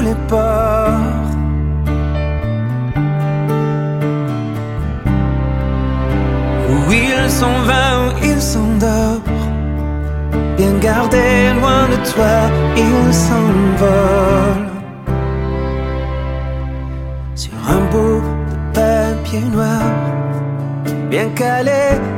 les ports. Où il s'en va, où il s'endort, bien gardé loin de toi, il s'envole sur un bout de papier noir, bien calé